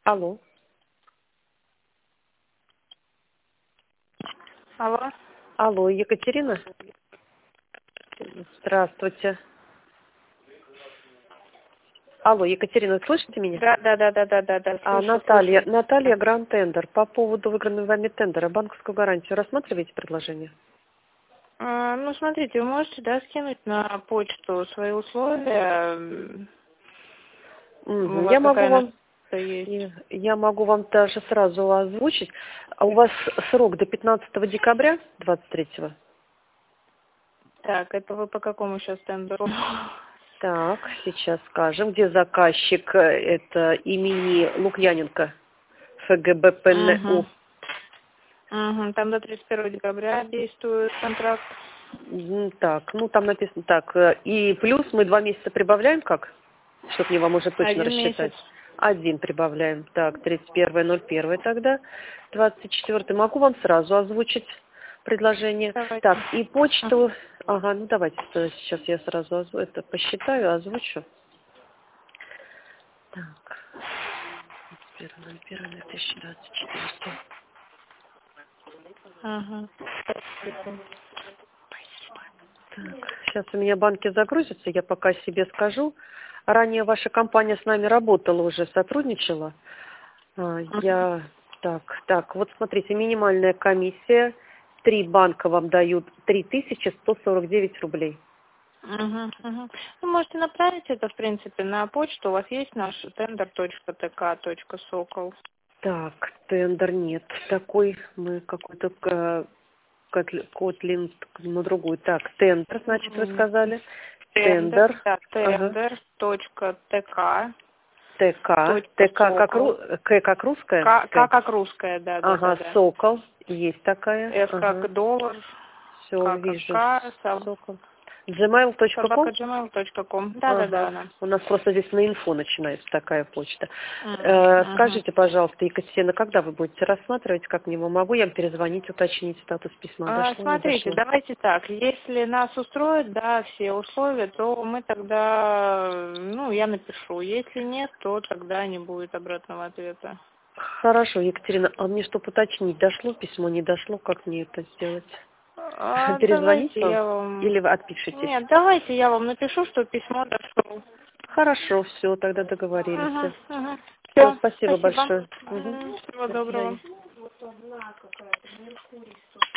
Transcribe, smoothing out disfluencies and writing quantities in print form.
Алло. Алло. Алло, Екатерина? Здравствуйте. Алло, Екатерина, слышите меня? Да. Наталья Гранд Тендер. По поводу выигранного вами тендера, банковскую гарантию рассматриваете предложение? Ну, смотрите, вы можете, скинуть на почту свои условия. Я могу вам даже сразу озвучить. А у вас срок до 15 декабря 23-го? Так, это вы по какому сейчас тендеру? Так, сейчас скажем. Где заказчик? Это имени Лукьяненко, ФГБ-ПНУ. Там до 31 декабря действует контракт. Так, там написано так. И плюс мы 2 месяца прибавляем как? Чтобы мне вам уже точно 1 рассчитать. месяц. 1 прибавляем. Так, 31.01 тогда. 24. Могу вам сразу озвучить предложение. Давайте. Так, и почту. Ага, давайте сейчас я сразу это посчитаю, озвучу. Так. 31.01.2024. Ага. Так, сейчас у меня банки загрузятся, я пока себе скажу. Ранее ваша компания с нами работала уже, сотрудничала. Вот смотрите, минимальная комиссия. 3 банка вам дают 3149 рублей. Вы можете направить это, в принципе, на почту. У вас есть наш tender.tk.sokol. Так, тендер нет такой. Мы какой-то Котлин на другую. Так, тендер, значит, вы сказали. Тендер. Tender.tk. ТК как русская? К как русская, да. Ага, Сокол. Есть такая. С как доллар. Все, вижу. Сокол. gmail.com? Да. У нас просто здесь на инфо начинается такая почта. Скажите, пожалуйста, Екатерина, когда вы будете рассматривать, как мне могу я вам перезвонить, уточнить статус письма? Дошло, Смотрите, не дошло? давайте так. Если нас устроят, все условия, то мы тогда, я напишу. Если нет, то тогда не будет обратного ответа. Хорошо, Екатерина, а мне чтобы уточнить, дошло письмо, не дошло, как мне это сделать? Перезвонить вам? Или вы отпишитесь? Нет, давайте я вам напишу, что письмо дошло. Хорошо, все, тогда договорились. Все, Спасибо большое. Всего доброго.